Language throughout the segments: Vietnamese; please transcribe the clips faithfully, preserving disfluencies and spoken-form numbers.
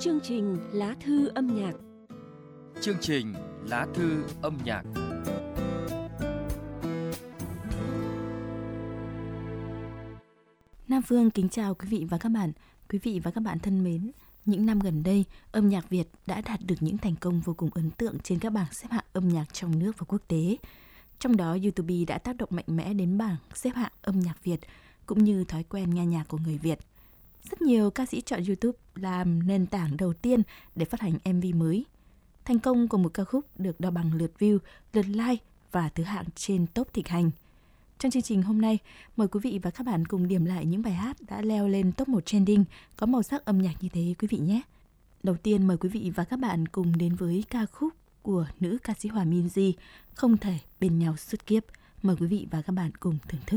Chương trình Lá thư âm nhạc. Chương trình Lá thư âm nhạc. Nam Phương kính chào quý vị và các bạn. Quý vị và các bạn thân mến, những năm gần đây, âm nhạc Việt đã đạt được những thành công vô cùng ấn tượng trên các bảng xếp hạng âm nhạc trong nước và quốc tế. Trong đó, YouTube đã tác động mạnh mẽ đến bảng xếp hạng âm nhạc Việt, cũng như thói quen nghe nhạc của người Việt. Rất nhiều ca sĩ chọn YouTube làm nền tảng đầu tiên để phát hành em vê mới. Thành công của một ca khúc được đo bằng lượt view, lượt like và thứ hạng trên top thịnh hành. Trong chương trình hôm nay, mời quý vị và các bạn cùng điểm lại những bài hát đã leo lên top một trending có màu sắc âm nhạc như thế quý vị nhé. Đầu tiên mời quý vị và các bạn cùng đến với ca khúc của nữ ca sĩ Hòa Minzy, Không thể bên nhau suốt kiếp. Mời quý vị và các bạn cùng thưởng thức.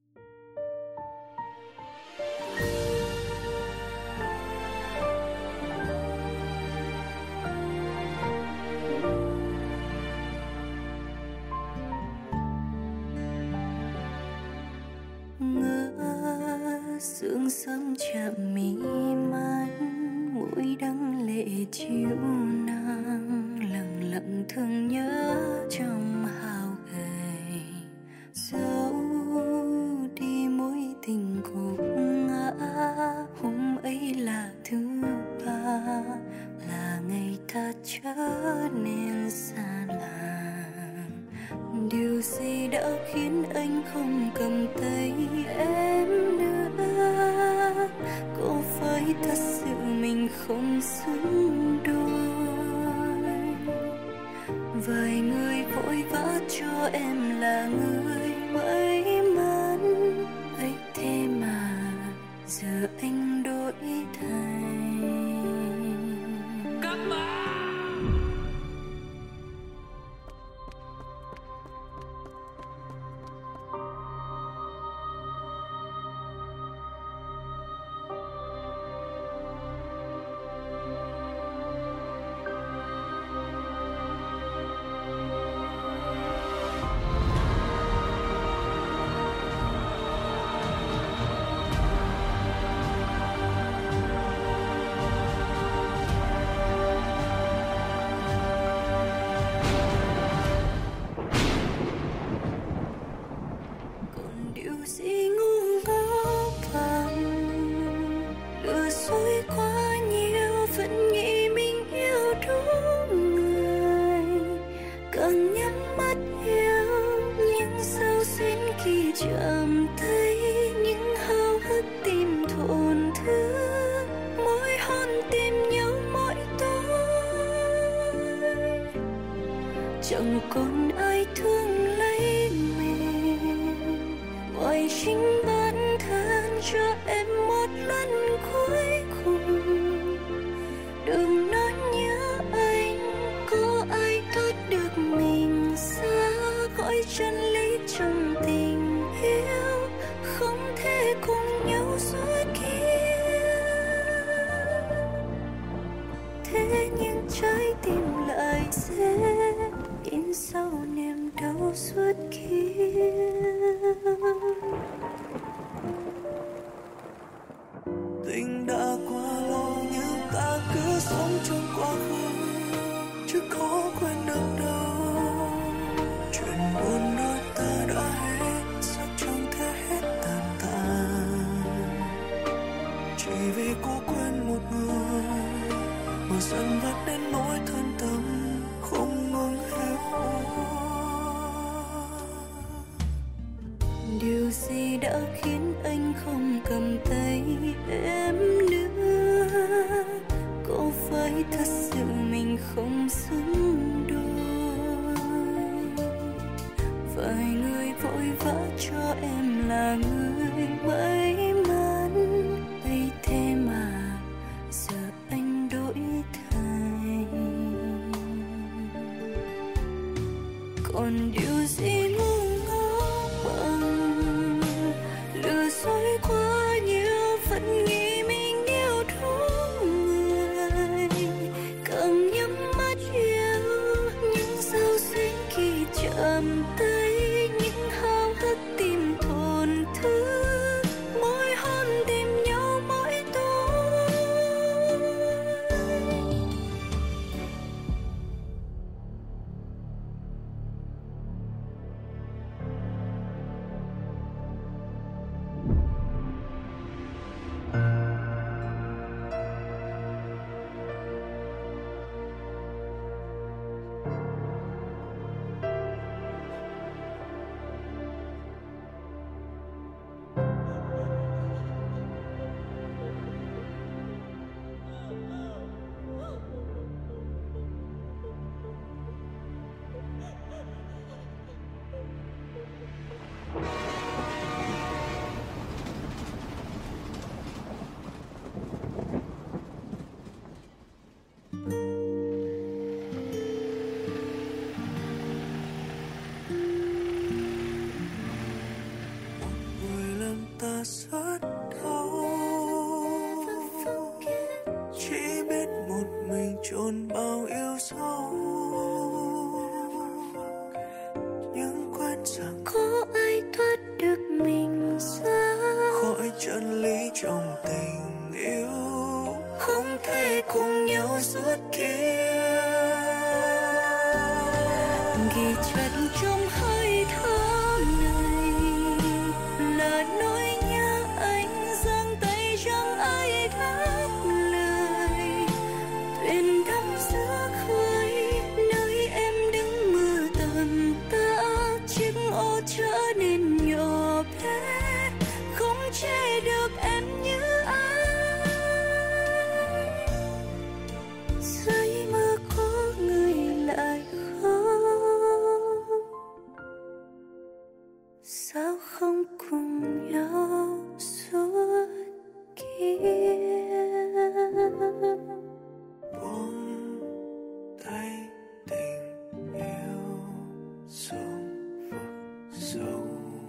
Sương sớm chạm mí mắt, mũi đắng lệ chiếu nắng, lặng lặng thương nhớ trong hao gầy. Dẫu đi mối tình gục ngã, hôm ấy là thứ ba, là ngày ta trở nên xa lạ. Điều gì đã khiến anh không cầm tay em nữa? Có phải thật sự mình không xứng đôi? Vài người vội vã cho em là người may mắn ấy, thế mà giờ anh đổi thay. Chẳng còn ai thương lấy mình ngoài chính bản thân, cho em một lần cuối cùng. Đừng nói nhớ anh, có ai tốt được mình xa, gọi chân lý trong tình yêu, không thể cùng nhau suốt kiếp. Thế nhưng trái tim lại sẽ in sâu niềm đau suốt kiếp. Tình đã qua lâu nhưng ta cứ sống trong quá khứ, chứ có quên được đâu. Chuyện buồn đôi ta đã hết, sao chẳng thể hết tàn tàn. Chỉ vì cố quên một người mà dần vắt đến nỗi thân tâm không ngừng héo. Điều gì đã khiến anh không cầm tay em nữa? Có phải thật sự mình không xứng đôi? Vài người vội vã cho em là người may mắn ấy, thế mà giờ anh đổi thay. Còn điều gì ngu ngốc bằng lừa dối quá nhiều, vẫn nghĩ mình yêu đúng người. Càng nhắm mắt yêu những sao xuyến khi chạm tay, những hao hức tim thổn thức. Mỗi còn bao yêu dấu. Nhưng quên rằng có ai thoát được mình ra khỏi chân lý trong tình yêu, không thể cùng nhau suốt kia. Ghi chặt trong hơi thở này là nỗi nhớ anh, giang tay chẳng ai đáp lời. Thuyền đắm giữa khơi nơi em đứng mưa tầm tã, chiếc ô trở nên nhỏ bé, không che được em như ai. Dưới mưa có người lại khóc, sao không cùng nhau suốt kia. buông tay tình yêu sông vực sâu.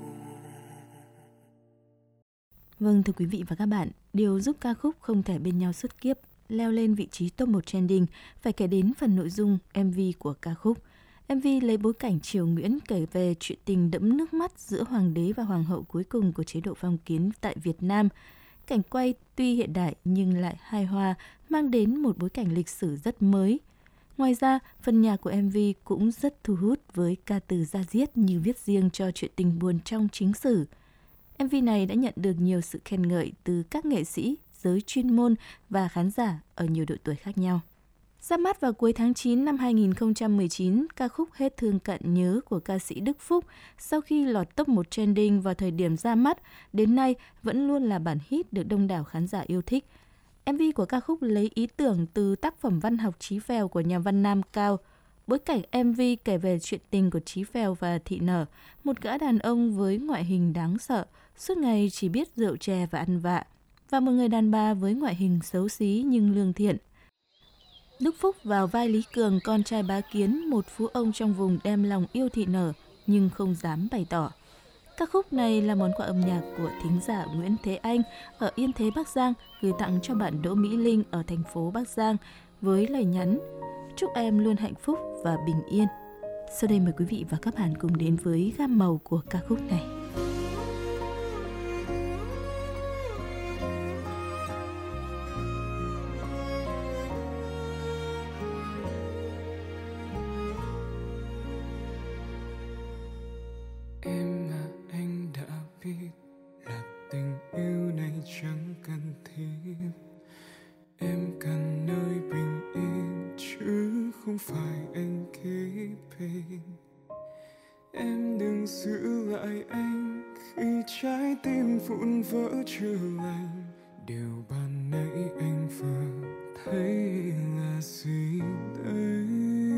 Vâng, thưa quý vị và các bạn, điều giúp ca khúc Không Thể Bên Nhau Suốt Kiếp leo lên vị trí top một trending phải kể đến phần nội dung em vê của ca khúc. em vê lấy bối cảnh Triều Nguyễn kể về chuyện tình đẫm nước mắt giữa hoàng đế và hoàng hậu cuối cùng của chế độ phong kiến tại Việt Nam. Cảnh quay tuy hiện đại nhưng lại hài hòa, mang đến một bối cảnh lịch sử rất mới. Ngoài ra, phần nhạc của em vê cũng rất thu hút với ca từ da diết như viết riêng cho chuyện tình buồn trong chính sử. em vê này đã nhận được nhiều sự khen ngợi từ các nghệ sĩ, giới chuyên môn và khán giả ở nhiều độ tuổi khác nhau. Ra mắt vào cuối tháng chín năm hai nghìn không trăm mười chín, ca khúc Hết Thương Cận Nhớ của ca sĩ Đức Phúc sau khi lọt top một trending vào thời điểm ra mắt, đến nay vẫn luôn là bản hit được đông đảo khán giả yêu thích. em vê của ca khúc lấy ý tưởng từ tác phẩm văn học Chí Phèo của nhà văn Nam Cao. Bối cảnh em vê kể về chuyện tình của Chí Phèo và Thị Nở, một gã đàn ông với ngoại hình đáng sợ, suốt ngày chỉ biết rượu chè và ăn vạ, và một người đàn bà với ngoại hình xấu xí nhưng lương thiện. Đức Phúc vào vai Lý Cường, con trai Bá Kiến, một phú ông trong vùng đem lòng yêu Thị Nở nhưng không dám bày tỏ. Ca khúc này là món quà âm nhạc của thính giả Nguyễn Thế Anh ở Yên Thế, Bắc Giang gửi tặng cho bạn Đỗ Mỹ Linh ở thành phố Bắc Giang với lời nhắn: chúc em luôn hạnh phúc và bình yên. Sau đây mời quý vị và các bạn cùng đến với gam màu của ca khúc này. Em à, anh đã biết là tình yêu này chẳng cần thiết. Em cần nơi bình yên chứ không phải anh kế bên. Em đừng giữ lại anh khi trái tim vụn vỡ chưa lành. Điều ban nãy anh vừa thấy là gì đây?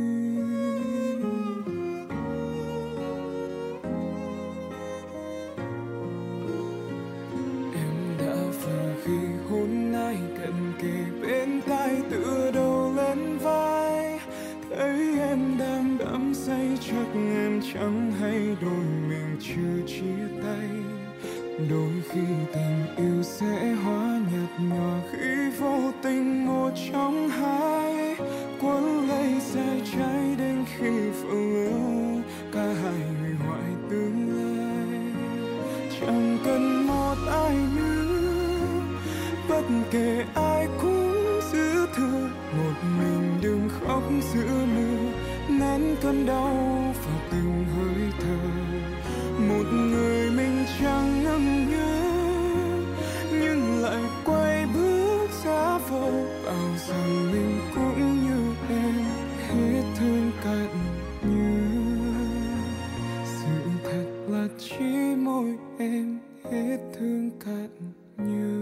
Khi hôn ai cận kề bên tai, tựa đầu lên vai, thấy em đang đắm say chắc em chẳng hay đôi mình chưa chia tay. Đôi khi tình yêu sẽ hóa nhạt nhòa khi vô tình một trong hai cuốn lấy xe cháy đến khi vỡ lỡ, cả hai hủy hoại tương lai. Chẳng cần một ai nữa, bất kể ai cũng giữ thương. Một mình đừng khóc giữa mưa, nén cơn đau vào từng hơi thở. Một người mình chẳng ngừng nhớ, nhưng lại quay bước giả vờ, bảo rằng mình cũng như em hết thương cận nhớ. Sự thật là chỉ mỗi em hết thương cận nhớ.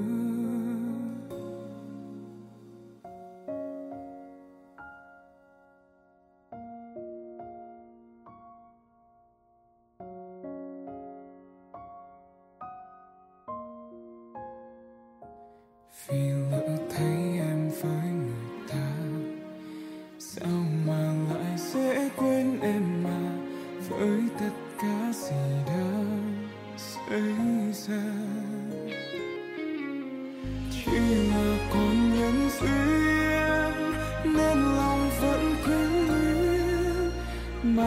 Vì lỡ thấy em với người ta, sao mà lại dễ quên em mà, với tất cả gì đã xảy ra.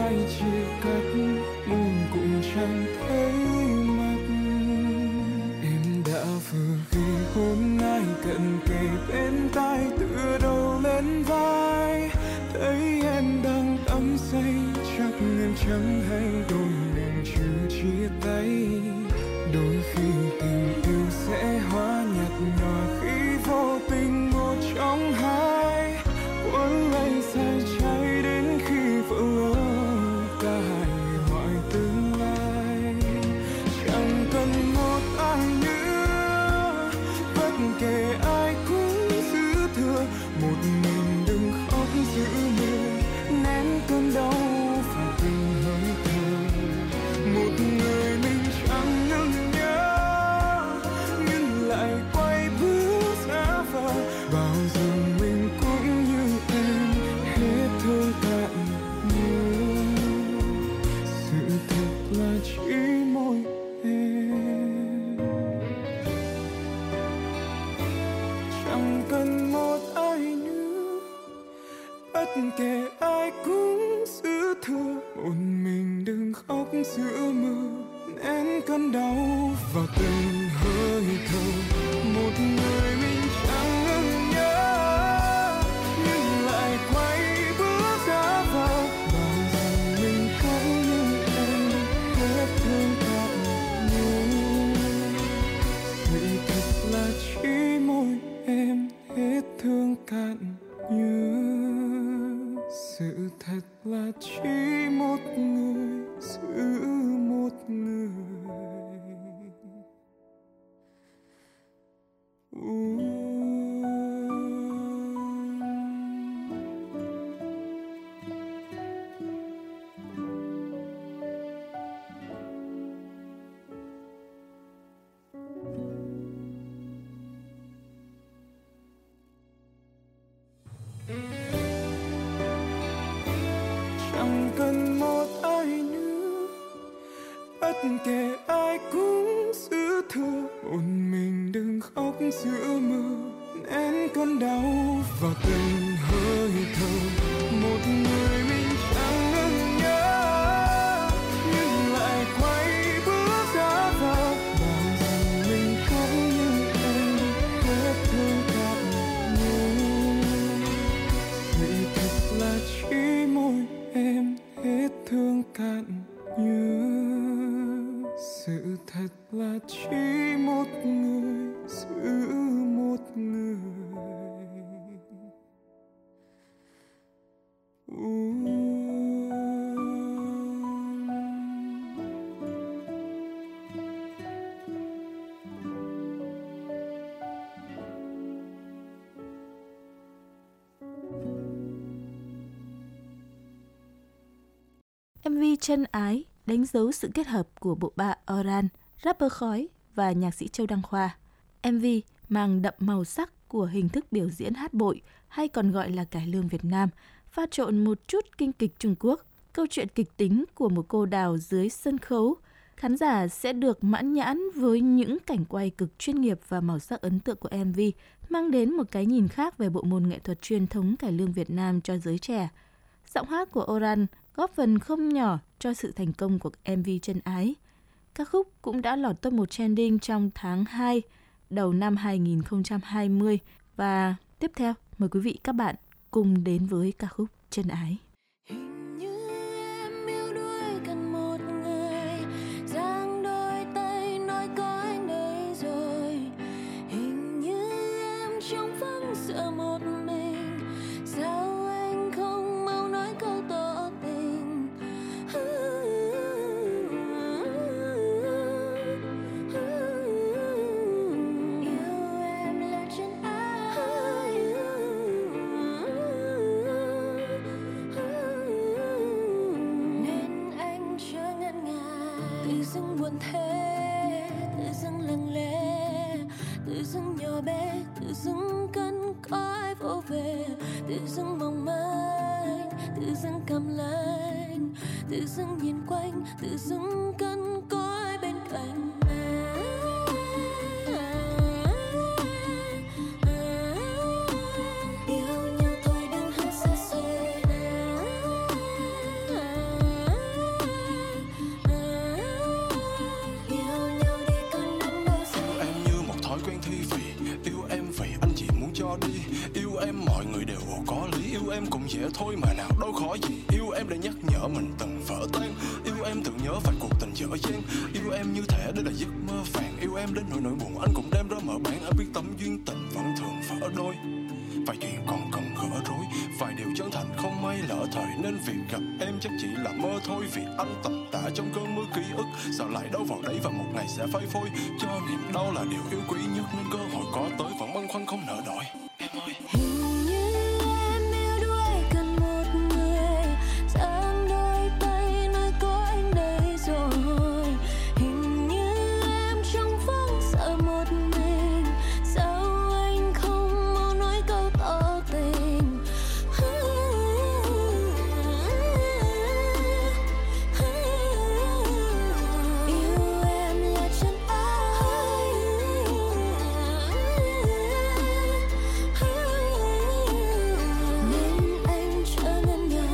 ai chia cắt, muôn cũng chẳng thấy mặt. Em đã vừa khi hôm nay cận kề bên tai, tựa đầu lên vai, thấy em đang đắm say, chắc em chẳng hay đôi mình chưa chia tay. Đôi khi tình yêu sẽ hóa nhạt nhòa khi vô tình một trong hai cuốn lấy sai trái, đến khi vỡ lỡ cả hai người hoài tương lai. Chẳng cần một ai nữa, bất kể ai cũng giữ thừa, một mình đừng khóc giữ mưa, nén cơn đau vào từng hơi thở. Một người mình chẳng ngừng nhớ, nhưng lại quay bước xa vời. Bao giờ mình cũng như em, hết thương cạn nhớ. Sự thật là chỉ mỗi em. Chẳng cần một ai nữa, bất kể ai cũng giữ thừa. Một mình đừng khóc giữa mưa, nén cơn đau vào từng hơi thở. Một người mình chẳng ngừng nhớ, nhưng lại quay bước ra vào. Bao giờ mình cũng như em, hết thương cạn nhớ. Sự thật là chỉ mỗi em, hết thương cạn nhớ. Sự thật là chỉ một người giữ một người. Chẳng cần một ai nữa, bất kể ai cũng giữ thừa. Một mình đừng khóc giữa mưa, nén cơn đau vào từng hơi thở. Một người mình chẳng ngừng nhớ, nhưng lại quay bước ra vào. Bao giờ mình cũng như em, hết thương cạn nhớ. Sự thật là chỉ mỗi em, hết thương cạn nhớ. Sự thật là chỉ một người giữ một người. em vê Chân Ái đánh dấu sự kết hợp của bộ ba Oran, rapper Khói và nhạc sĩ Châu Đăng Khoa. em vê mang đậm màu sắc của hình thức biểu diễn hát bội hay còn gọi là cải lương Việt Nam, pha trộn một chút kinh kịch Trung Quốc, câu chuyện kịch tính của một cô đào dưới sân khấu. Khán giả sẽ được mãn nhãn với những cảnh quay cực chuyên nghiệp và màu sắc ấn tượng của em vê, mang đến một cái nhìn khác về bộ môn nghệ thuật truyền thống cải lương Việt Nam cho giới trẻ. Giọng hát của Oran góp phần không nhỏ cho sự thành công của em vê Chân Ái. Ca khúc cũng đã lọt top một trending trong tháng hai đầu năm hai không hai không. Và tiếp theo, mời quý vị các bạn cùng đến với ca khúc Chân Ái. Hình như em yêu đuổi cần một người, giang đôi tay nói có anh đây rồi. Hình như em trong vắng sợ một mình, sao anh không mau nói câu tỏ tình. Yêu em là chân ái, nên anh chưa ngần ngại. Tự dưng buồn thế, tự dưng lặng lẽ, tự dưng nhỏ bé, tự dưng cơn cõi vô về, tự dưng mong manh, tự dưng câm lạnh, tự dưng nhìn quanh, tự dưng cơn cõi bên cạnh. Yêu nhau thôi đừng hát xa xôi. thói quen thi vì yêu em vì anh chỉ muốn cho đi. Yêu em mọi người đều có lý, yêu em cũng dễ thôi mà nào đâu khó gì. Yêu em để nhắc nhở mình từng vỡ tan, yêu em tưởng nhớ vài cuộc tình dở dang. Yêu em như thể đây là giấc mơ vàng, yêu em đến nỗi nỗi buồn anh cũng đem ra mở bán. Anh biết tấm duyên tình vẫn thường vỡ đôi, vài chuyện còn cần gỡ rối, vài điều chân thành không may lỡ thời, nên việc gặp em chắc chỉ là mơ thôi. Vì anh tầm tã trong cơn mưa ký ức, sợ lại đâu vào đấy và một ngày sẽ phai phôi. Cho niềm đau là điều yêu quý nhất, nên cơ hội có tới vẫn băn khoăn không nỡ đòi. Em ơi, hình như em yêu đuối cần một người giang đôi tay nói có anh đây rồi. Hình như em trong vắng sợ một mình, sao anh không mau nói câu tỏ tình. Yêu em là chân ái, nên anh trở nên ngại.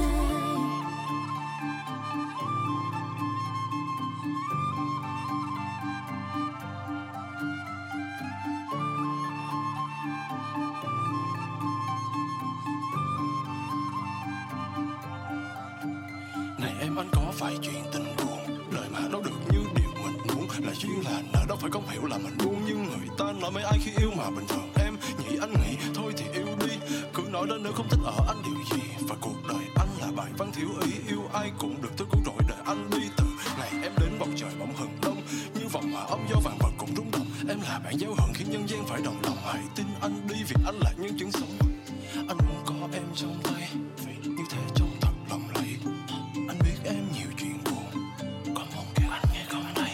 này em anh có vài chuyện tình buồn, lời mà đâu được như điều mình muốn. Là duyên là nợ đâu phải không hiểu là mình buông, nhưng người ta nói mấy ai khi yêu mà bình thường. Em nghĩ anh nghĩ thôi thì yêu đi, cứ nói đến nếu không thích ở anh điều gì. Và cuộc đời anh là bài văn thiếu ý, yêu ai cũng được thôi cũng rồi để anh đi. Từ ngày em đến bầu trời bỗng hừng đông, như vòng mà ấm gió vàng vật cũng rung động. Em là bạn giao hưởng khiến nhân gian phải đồng lòng, hãy tin anh đi vì anh là nhân chứng sống. Anh muốn có em trong tay, vì như thế trông thật lộng lẫy. Anh biết em nhiều chuyện buồn, có mong kêu anh nghe câu này.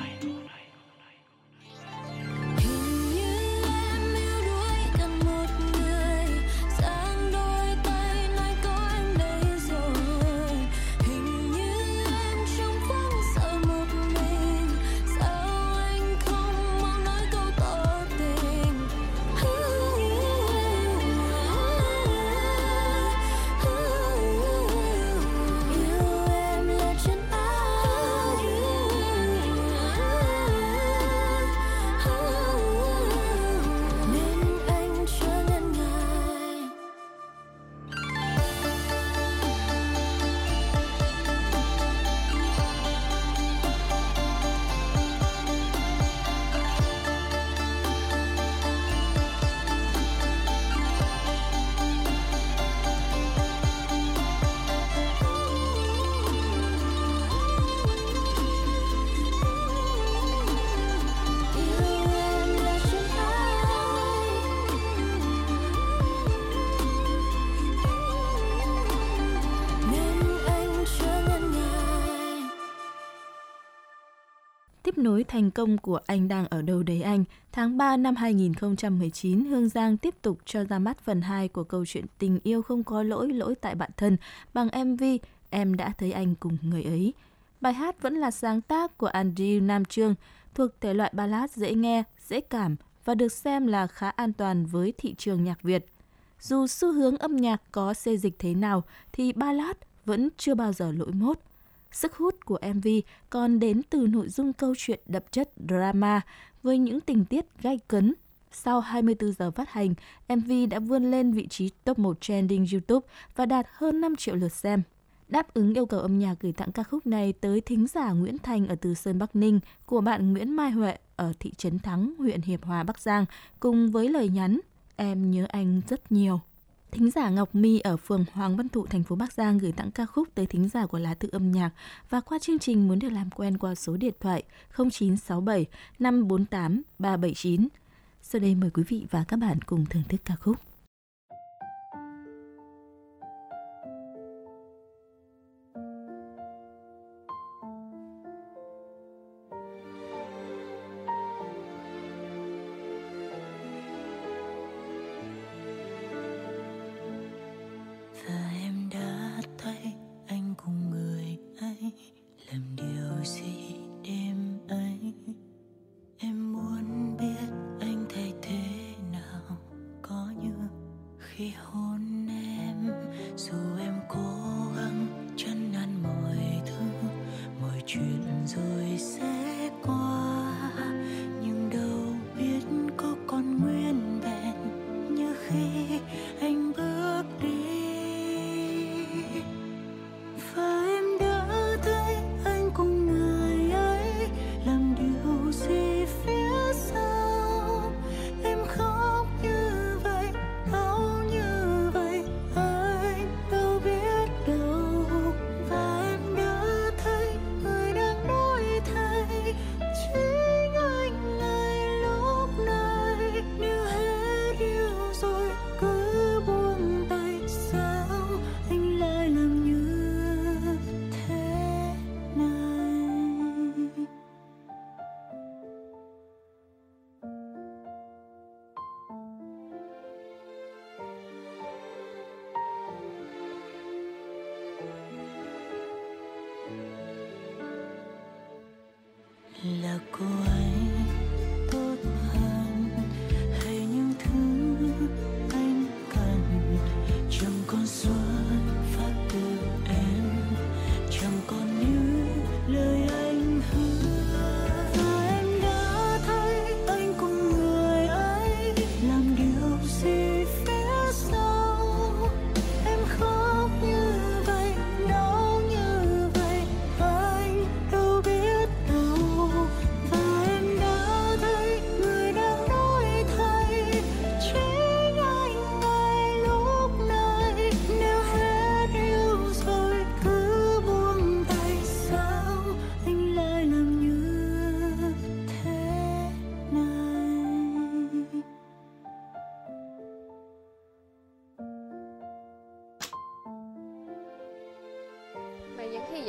Hình như em yêu đuối cần một người giang đôi tay nói có anh đây rồi. Hình như em trong vắng sợ một mình, sao anh không mau nói câu tỏ tình. Yêu em là chân ái, nên anh trở nên ngại. Yêu em là chân ái, nên anh trở nên ngại. Tiếp nối thành công của Anh Đang Ở Đâu Đấy Anh, tháng ba năm hai nghìn không trăm mười chín, Hương Giang tiếp tục cho ra mắt phần hai của câu chuyện Tình Yêu Không Có Lỗi, Lỗi Tại Bạn Thân bằng em vê Em Đã Thấy Anh Cùng Người Ấy. Bài hát vẫn là sáng tác của Andrew Nam Trương, thuộc thể loại ballad dễ nghe, dễ cảm và được xem là khá an toàn với thị trường nhạc Việt. Dù xu hướng âm nhạc có xê dịch thế nào thì ballad vẫn chưa bao giờ lỗi mốt. Sức hút của em vê còn đến từ nội dung câu chuyện đậm chất drama với những tình tiết gay cấn. Sau hai mươi tư giờ phát hành, em vê đã vươn lên vị trí top một trending YouTube và đạt hơn năm triệu lượt xem. Đáp ứng yêu cầu âm nhạc gửi tặng ca khúc này tới thính giả Nguyễn Thành ở Từ Sơn, Bắc Ninh của bạn Nguyễn Mai Huệ ở thị trấn Thắng, huyện Hiệp Hòa, Bắc Giang, cùng với lời nhắn "Em nhớ anh rất nhiều". Thính giả Ngọc My ở phường Hoàng Văn Thụ, thành phố Bắc Giang gửi tặng ca khúc tới thính giả của Lá Thư Âm Nhạc và qua chương trình muốn được làm quen qua số điện thoại không chín sáu bảy năm bốn tám ba bảy chín. Sau đây mời quý vị và các bạn cùng thưởng thức ca khúc. Và em đã thấy anh cùng người ấy làm điều gì đêm ấy. Em muốn biết anh thấy thế nào, có như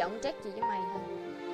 giọng Jack chị với mày hơn.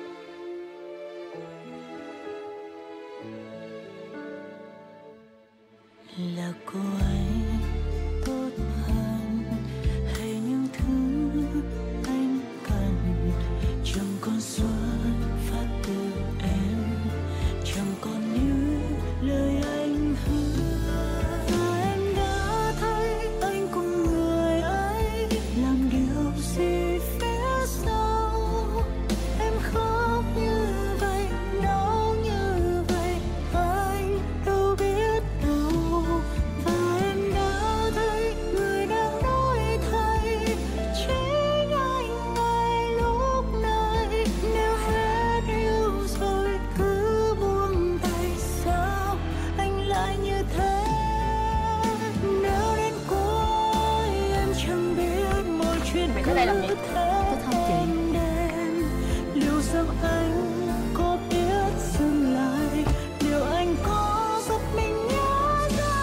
Là cô ấy tốt hơn hay những thứ anh cần, chẳng còn xuân phát từ em, chẳng còn như lời anh hứa. Và em đã thấy anh cùng người ấy làm điều gì phía sau. Em khóc như vậy, đau như vậy, anh đâu biết đâu. Và em đã thấy người đang đổi thay, chính anh ngay lúc này. Nếu hết yêu rồi cứ buông tay, sao anh lại như thế? Nếu đến cuối em chẳng biết mọi chuyện cứ thế êm đềm, liệu rằng anh có biết dừng lại, liệu anh có giúp mình nhớ ra?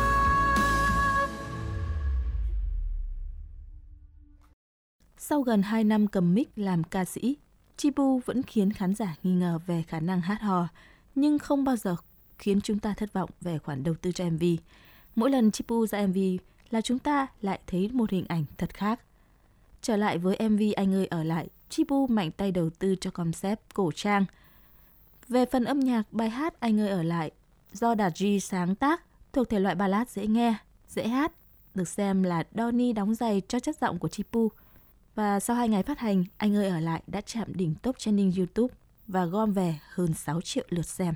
Sau gần hai năm cầm mic làm ca sĩ, Chibu vẫn khiến khán giả nghi ngờ về khả năng hát hò, nhưng không bao giờ khiến chúng ta thất vọng về khoản đầu tư cho em vê. Mỗi lần Chibu ra em vê là chúng ta lại thấy một hình ảnh thật khác. Trở lại với em vê Anh ơi ở lại, Chibu mạnh tay đầu tư cho concept cổ trang. Về phần âm nhạc, bài hát Anh ơi ở lại do Đạt G sáng tác thuộc thể loại ballad dễ nghe, dễ hát, được xem là Donny đóng giày cho chất giọng của Chibu. Và sau hai ngày phát hành, Anh ơi ở lại đã chạm đỉnh top trending YouTube và gom về hơn sáu triệu lượt xem.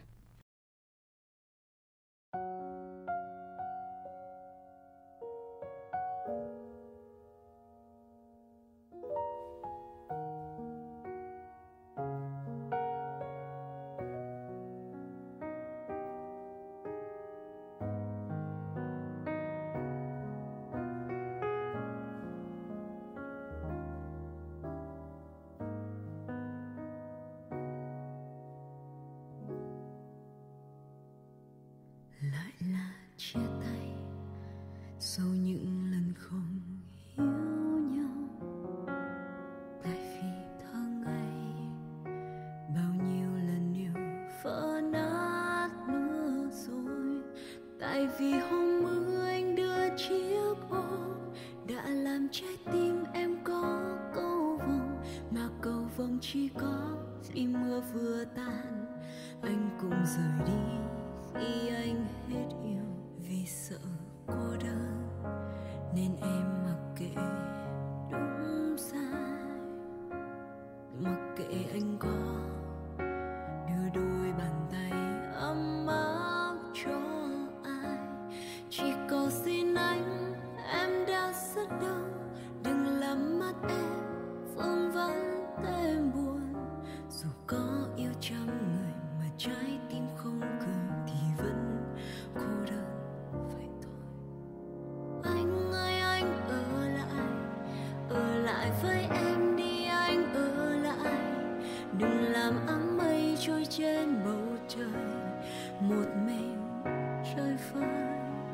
Lại là chia tay sau những lần không hiểu nhau, tại vì thơ ngày bao nhiêu lần yêu vỡ nát nữa rồi, tại vì hôm mưa anh đưa chiếc bóng đã làm trái tim em có cầu vồng, mà cầu vồng chỉ có khi mưa vừa tan anh cũng rời đi. Khi anh hết yêu vì sợ cô đơn nên em mặc kệ đúng sai, mặc kệ anh có đưa đôi bàn tay ấm áp cho ai. Chỉ cầu xin anh, em đã rất đau, đừng làm mắt em vương vấn thêm buồn. Dù có yêu trăm người mà trái tim không cười thì vẫn cô đơn vậy thôi. Anh ơi anh ở lại, ở lại với em đi anh ở lại. Đừng làm áng mây trôi trên bầu trời, một mình trời phơi.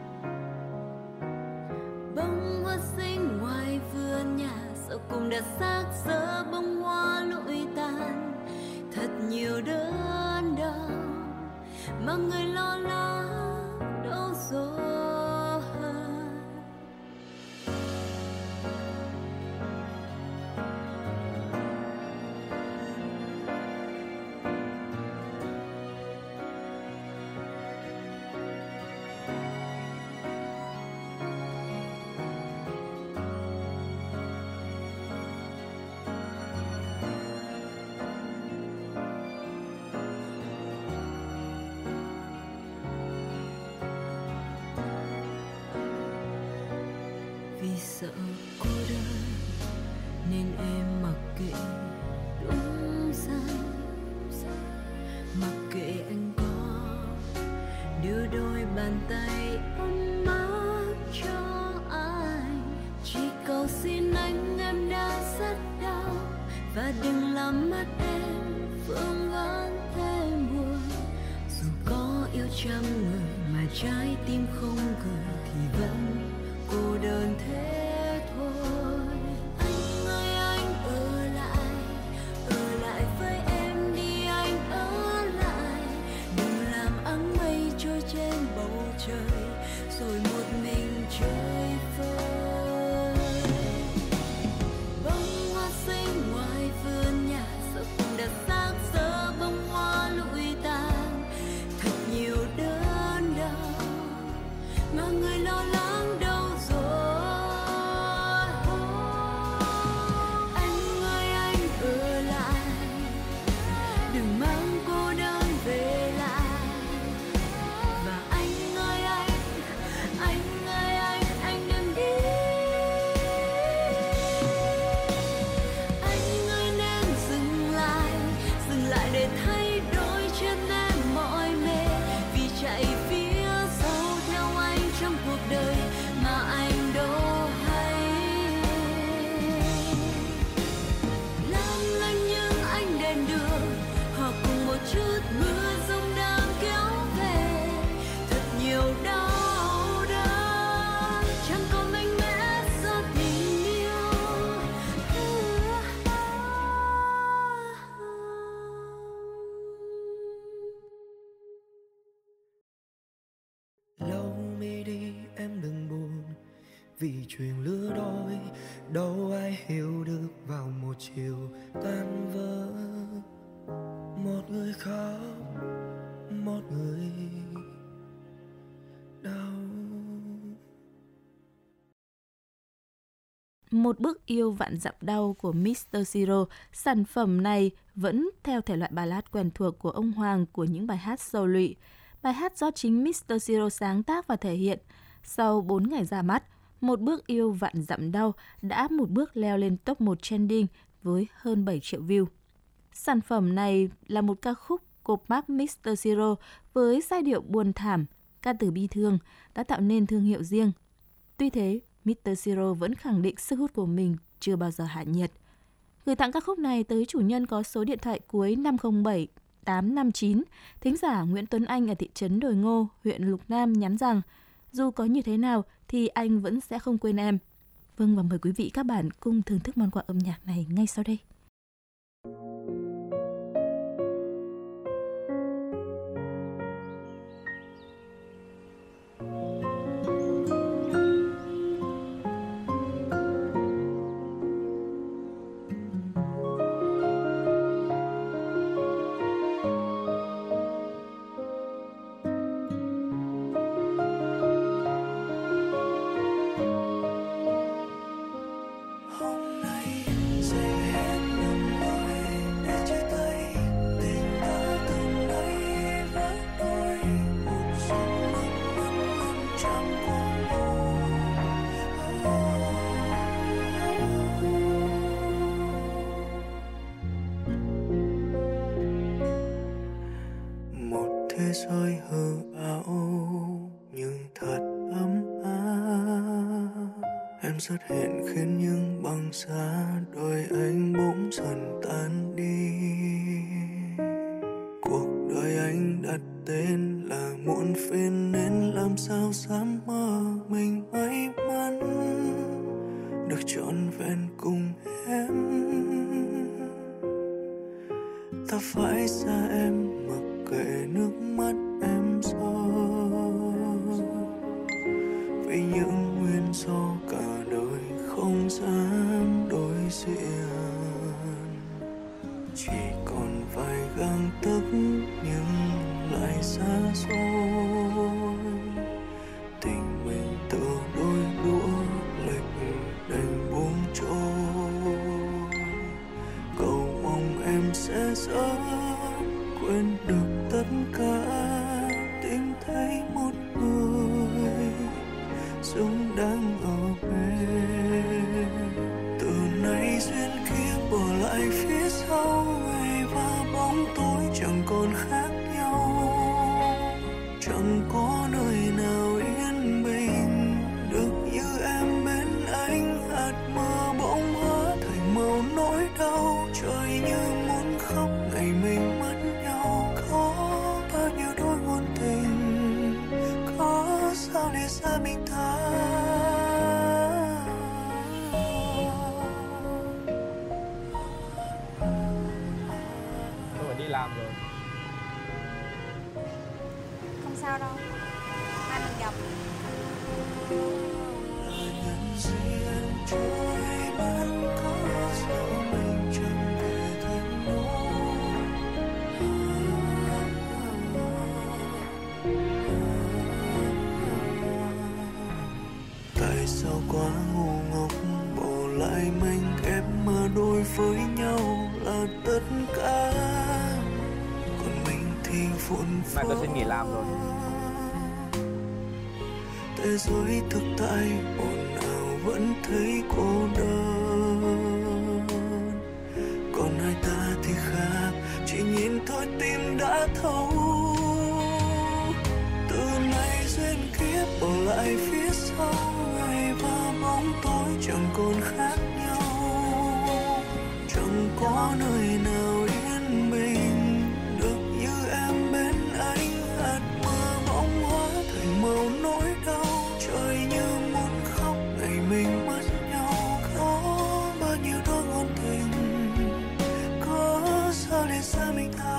Bông hoa xinh ngoài vườn nhà sau cùng đã xác giờ bông hoa lụi tàn. Thật nhiều đớn đau mà người lo lắng đâu rồi. Vì sợ cô đơn nên em mặc kệ đúng sai, mặc kệ anh có đưa đôi bàn tay ấm áp cho ai. Chỉ cầu xin anh, em đã rất đau và đừng làm mắt em vương vấn thêm buồn. Dù có yêu trăm người mà trái tim không cười thì vẫn cô đơn thế thôi. Anh ơi anh ở lại, trời rồi một mình chơi vơi. Bông hoa xinh ngoài vườn nhà giờ cũng đã xác giờ bông hoa lụi tàn, thật nhiều đớn đau mà người lo lắng đâu rồi. Anh ơi anh ở lại, đừng mang cô đơn về lại. Và anh ơi anh, anh ơi anh, anh đừng đi. Anh ơi nên dừng lại, dừng lại để thay đổi chân em mỏi mệt, vì chạy phía sau theo anh trong cuộc đời mà anh đâu hay. Lắm lắm những ánh đèn đường, họ cùng một chút mưa rông đang kéo về, thật nhiều đau đớn chẳng còn mạnh mẽ do tình yêu. Lâu mi đi em đừng buồn, vì chuyện lứa đôi đâu ai hiểu được vào một chiều tan vỡ. Một người khóc, một người đau. Một bước yêu vạn dặm đau của mít tơ Siro, sản phẩm này vẫn theo thể loại ballad quen thuộc của ông Hoàng của những bài hát sầu lụy. Bài hát do chính mít tơ Siro sáng tác và thể hiện. Sau bốn ngày ra mắt, Một bước yêu vạn dặm đau đã một bước leo lên top một trending với hơn bảy triệu view. Sản phẩm này là một ca khúc của Mark mít tơ Siro với giai điệu buồn thảm, ca từ bi thương đã tạo nên thương hiệu riêng. Tuy thế, mít tơ Siro vẫn khẳng định sức hút của mình chưa bao giờ hạ nhiệt. Gửi tặng ca khúc này tới chủ nhân có số điện thoại cuối năm không bảy tám năm chín, thính giả Nguyễn Tuấn Anh ở thị trấn Đồi Ngô, huyện Lục Nam nhắn rằng dù có như thế nào thì anh vẫn sẽ không quên em. Vâng, và mời quý vị các bạn cùng thưởng thức món quà âm nhạc này ngay sau đây. Thế giới hư ảo nhưng thật ấm áp, em xuất hiện khiến những băng giá đôi anh bỗng dần tan đi. Cuộc đời anh đặt tên là muộn phiền nên làm sao dám mơ mình may mắn được trọn vẹn cùng em. Ta phải xa em mặc kệ nước mắt em rơi, vì những nguyên do cả đời không dám đối diện. Chỉ còn vài gang tấc nhưng lại xa xôi, tình mình tựa đôi đũa lệch đành buông trôi. Cầu mong em sẽ sớm quên được tất cả diện trôi mất, có sao mình chẳng thể thành một. Tại sao quá ngu ngốc bỏ lại mình ép mà đối với nhau là tất cả, còn mình thì vụn vỡ. Mày có xin nghỉ làm rồi. Thế giới thực tại ồn ào vẫn thấy cô đơn, còn hai ta thì khác, chỉ nhìn thôi tim đã thấu. Từ nay duyên kiếp bỏ lại phía sau, ngày và bóng tối chẳng còn khác nhau, chẳng có nơi nào yên bình được như em bên anh. Hạt mưa bỗng hóa thành màu nỗi đau, trời như muốn khóc ngày mình mất nhau. Có bao nhiêu đôi ngôn tình, có sao để xa mình ta.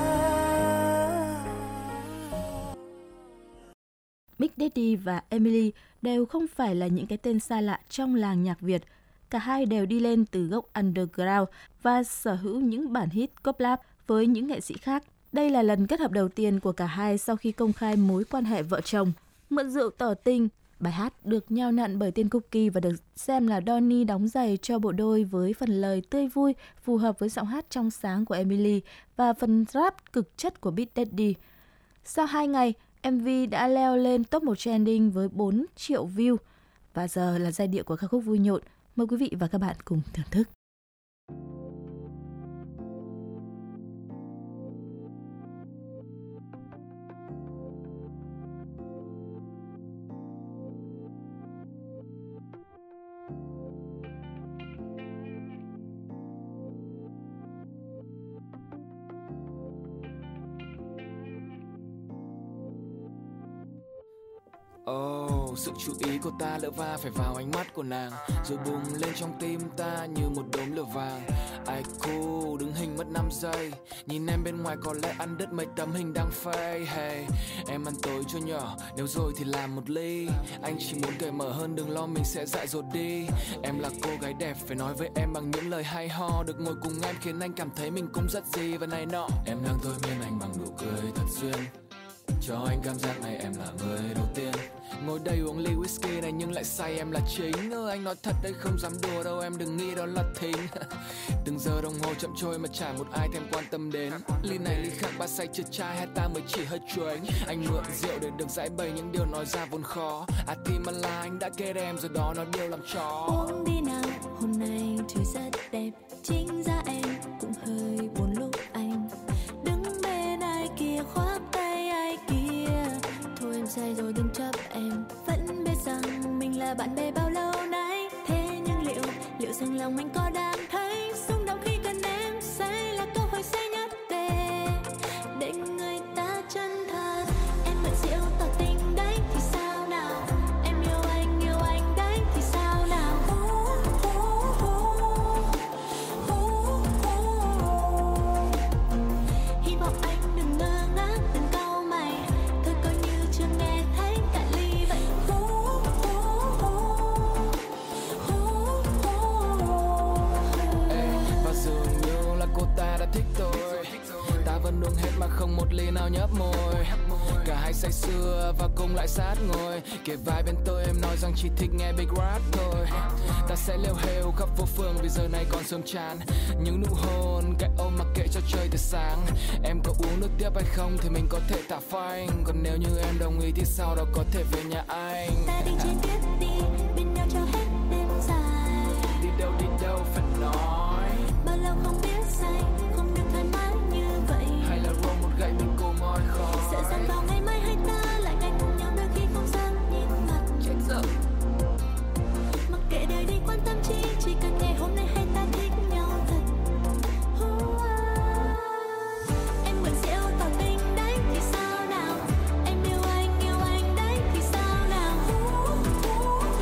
Big Daddy và Emily đều không phải là những cái tên xa lạ trong làng nhạc Việt. Cả hai đều đi lên từ gốc underground và sở hữu những bản hit collab với những nghệ sĩ khác. Đây là lần kết hợp đầu tiên của cả hai sau khi công khai mối quan hệ vợ chồng. Mượn rượu tỏ tình, bài hát được nhào nặn bởi tên Cookie và được xem là Donny đóng giày cho bộ đôi với phần lời tươi vui phù hợp với giọng hát trong sáng của Emily và phần rap cực chất của Big Daddy. Sau hai ngày, em vê đã leo lên top một trending với bốn triệu view. Và giờ là giai điệu của ca khúc Vui Nhộn. Mời quý vị và các bạn cùng thưởng thức. Oh, sự chú ý của ta lỡ va phải vào ánh mắt của nàng, rồi bùng lên trong tim ta như một đốm lửa vàng. Ai cool, đứng hình mất năm giây, nhìn em bên ngoài có lẽ ăn đứt mấy tấm hình đang phây. Hey, em ăn tối cho nhỏ, nếu rồi thì làm một ly. Anh chỉ muốn cởi mở hơn, đừng lo mình sẽ dại dột đi. Em là cô gái đẹp, phải nói với em bằng những lời hay ho. Được ngồi cùng em khiến anh cảm thấy mình cũng rất gì và này nọ. Em đang thôi miên anh bằng nụ cười thật duyên, cho anh cảm giác này em là người đầu tiên. Ngồi đây uống ly whisky này nhưng lại say em là chính. Ơ anh nói thật đấy không dám đùa đâu, em đừng nghĩ đó là thính. Từng giờ đồng hồ chậm trôi mà chả một ai thèm quan tâm đến. Ly này ly khác ba say chưa chai, hai ta mới chỉ hơi chuếch. Anh mượn rượu để được giải bày những điều nói ra vốn khó. À thì mà là anh đã kết em rồi đó nói điều làm chó. Uống đi nào, hôm nay trời rất đẹp. Chính ra em cũng hơi buồn lúc anh đứng bên ai kia khoác tay ai kia. Thôi em say rồi đừng chấp em, vẫn biết rằng mình là bạn bè bao lâu nay. Thế nhưng liệu, liệu rằng lòng anh có đang thấy xung động khi cần em say là cơ hội say nhất để để người ta chân thật. Em mượn rượu tỏ tình đấy thì sao nào, em yêu anh yêu anh đấy thì sao nào. Hy vọng anh đừng ngơ ngác đừng cau mày, thôi coi như chưa nghe thấy cạn ly vậy. Ê, và dường như là cô ta đã thích tôi, ta vẫn uống hết mà không một ly nào nhấp môi. Cả hai say sưa và cùng lại sát ngồi, kề vai bên tôi em nói rằng chỉ thích nghe big rap thôi. Ta sẽ leo hều khắp phố phường vì giờ này còn sớm chán. Những nụ hôn, cái ôm mặc kệ cho chơi từ sáng. Em có uống nước tiếp hay không thì mình có thể thả phanh, còn nếu như em đồng ý thì sau đó có thể về nhà anh. Ta định trên tiếp đi bên nhau cho hết đêm dài. Đi đâu đi đâu phải nói, Bao lâu không biết say, không được thoải mái như vậy. hay là roll một gậy bên cô ngồi khói. Sợ rằng vào ngày mai hai ta lại ngày cùng nhau đôi khi không dám nhìn mặt. Chết giờ. Mặc kệ đời đi quan tâm chi, chỉ cần ngày hôm nay hai ta thích nhau thật. Em mượn rượu tỏ tình đấy thì sao nào, em yêu anh yêu anh đấy thì sao nào.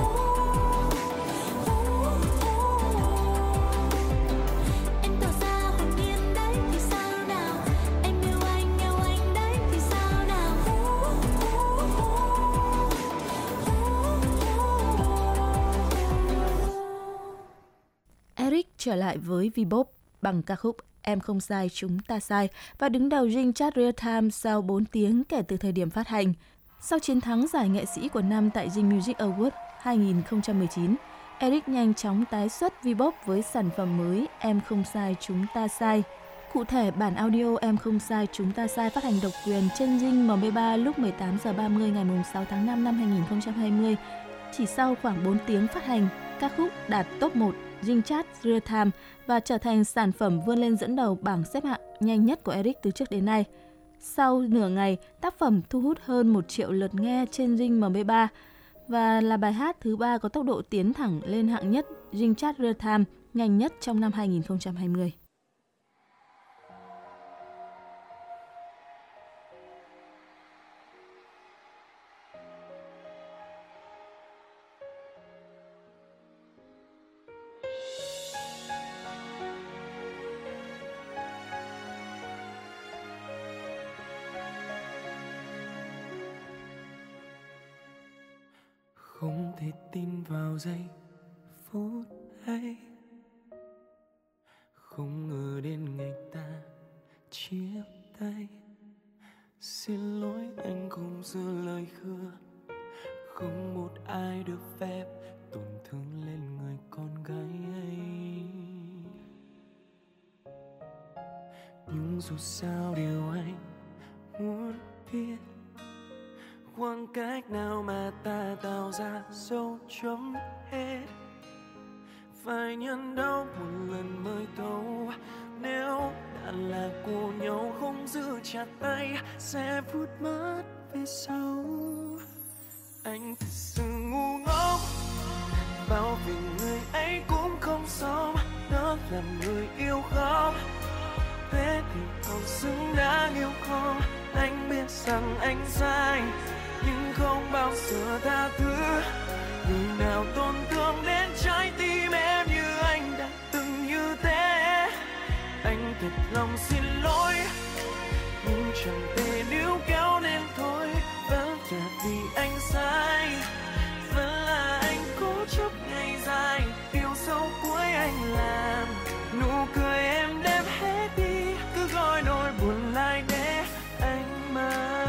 trở lại với V-pop bằng ca khúc Em Không Sai Chúng Ta Sai và đứng đầu Ring Chart Real Time sau bốn tiếng kể từ thời điểm phát hành. Sau chiến thắng giải nghệ sĩ của năm tại Ring Music Awards hai không một chín, Eric nhanh chóng tái xuất V-pop với sản phẩm mới Em Không Sai Chúng Ta Sai. Cụ thể, bản audio Em Không Sai Chúng Ta Sai phát hành độc quyền trên Ring em pê ba lúc mười tám giờ ba mươi ngày sáu tháng năm năm hai không hai không. Chỉ sau khoảng bốn tiếng phát hành, ca khúc đạt top một Ring Chart Real Time và trở thành sản phẩm vươn lên dẫn đầu bảng xếp hạng nhanh nhất của Eric từ trước đến nay. Sau nửa ngày, tác phẩm thu hút hơn một triệu lượt nghe trên Ring em pê ba và là bài hát thứ ba có tốc độ tiến thẳng lên hạng nhất Ring Chart Real Time nhanh nhất trong năm hai không hai không. Không thể tin vào giây phút ấy, không ngờ đến ngày ta chia tay. Xin lỗi anh không giữ lời hứa, không một ai được phép tổn thương lên người con gái ấy. Nhưng dù sao điều anh muốn biết, khoảng cách nào mà ta tạo ra dấu chấm hết, phải nhân đau một lần mới thấu. Nếu đã là của nhau không giữ chặt tay, sẽ phút mất về sau. Anh thật sự ngu ngốc, bao vì người ấy cũng không sống, đó là người yêu khóc. Thế thì còn xứng đáng yêu không? Anh biết rằng anh sai, nhưng không bao giờ tha thứ. Người nào tổn thương đến trái tim em như anh đã từng như thế. Anh thật lòng xin lỗi, nhưng chẳng thể níu kéo nên thôi. Vẫn là vì anh sai, vẫn là anh cố chấp ngày dài. Điều sâu cuối anh làm, nụ cười em đem hết đi, cứ gọi nỗi buồn lại để anh mang.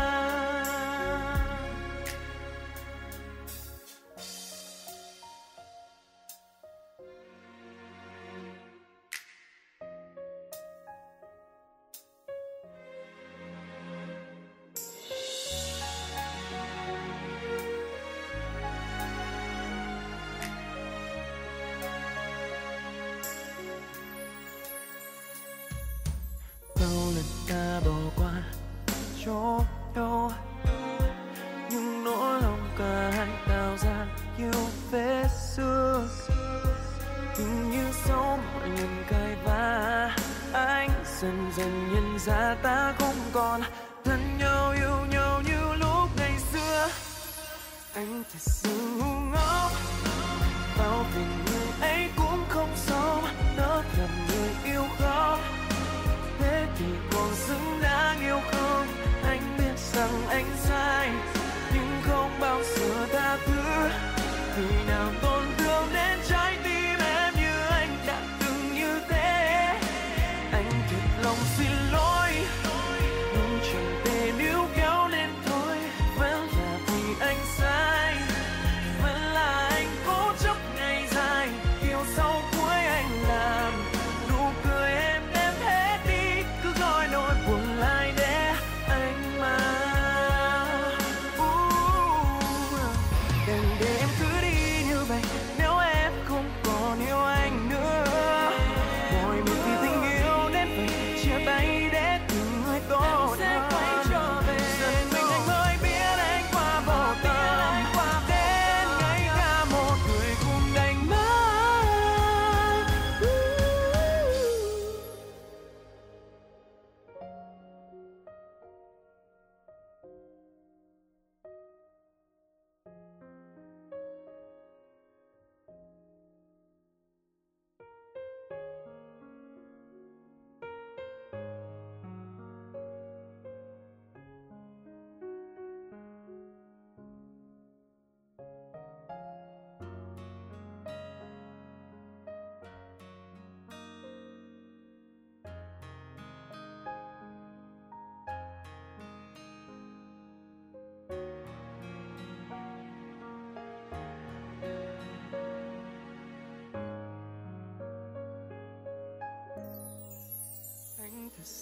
Ta bỏ qua cho nhau, nhưng nỗi lòng cả hai tạo ra nhiều vết xưa. Hình như sau mọi lần cãi vã, anh dần dần nhận ra ta không còn thân nhau yêu nhau như lúc ngày xưa. Anh thật sự ngu ngốc, bao vì người ấy cũng không sống, đó là người yêu khóc. Thế thì còn xứng đáng yêu không? Anh biết rằng anh sai, nhưng không bao giờ tha thứ. Người nào tổn thương đến trái tim em như anh đã từng như thế. Anh thật lòng xin lỗi, nhưng chẳng thể níu kéo nên thôi. Vẫn là vì anh sai, vẫn là anh cố chấp ngày dài. Điều sau cuối anh làm, nụ cười em đem hết đi, cứ gọi nỗi buồn lại để anh mang. uh, Đừng để em cứ đi như vậy, nếu em không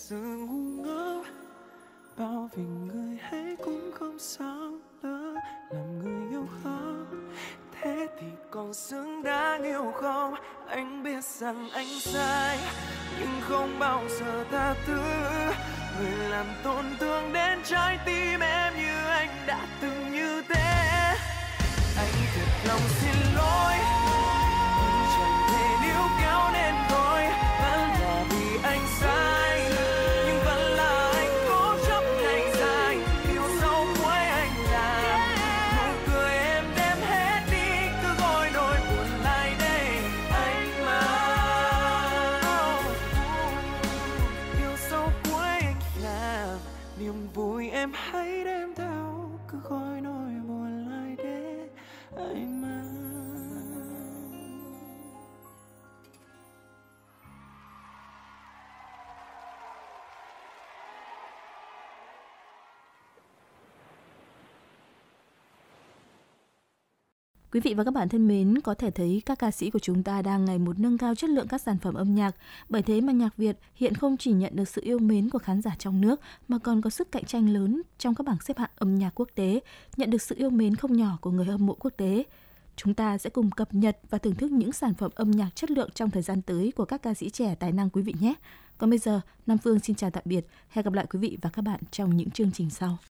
sự ngu ngốc. Bao vì người ấy cũng không sao lỡ làm người yêu khó. Thế thì còn xứng đáng yêu không? Anh biết rằng anh sai, nhưng không bao giờ tha thứ người làm tổn thương đến trái tim em như anh đã từng như thế. Anh thật lòng xin lỗi, nhưng chẳng thể níu kéo nên thôi. Vẫn là vì anh sai, nhưng vẫn là anh cố chấp ngày dài. Điều sâu cuối anh làm nụ cười em đem hết đi, cứ gọi nỗi buồn lại đây anh mà. Điều sâu cuối anh làm niềm vui em hãy đem theo, cứ gọi nỗi buồn lại để anh mà. Quý vị và các bạn thân mến, có thể thấy các ca sĩ của chúng ta đang ngày một nâng cao chất lượng các sản phẩm âm nhạc. Bởi thế mà nhạc Việt hiện không chỉ nhận được sự yêu mến của khán giả trong nước mà còn có sức cạnh tranh lớn trong các bảng xếp hạng âm nhạc quốc tế, nhận được sự yêu mến không nhỏ của người hâm mộ quốc tế. Chúng ta sẽ cùng cập nhật và thưởng thức những sản phẩm âm nhạc chất lượng trong thời gian tới của các ca sĩ trẻ tài năng quý vị nhé. Còn bây giờ, Nam Phương xin chào tạm biệt. Hẹn gặp lại quý vị và các bạn trong những chương trình sau.